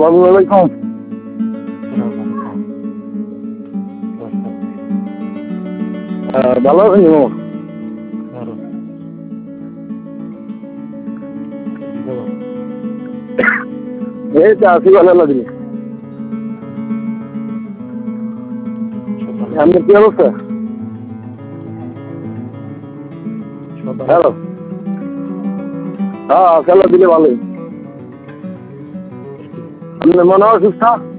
আসসালামু আলাইকুম। ভালো আছেন মামা? এই তো আছি ভালো লাগবে। আপনার কি অবস্থা? হ্যালো, হ্যাঁ খেলা দিলে ভালোই। আপনার মনে হয় অসুস্থ?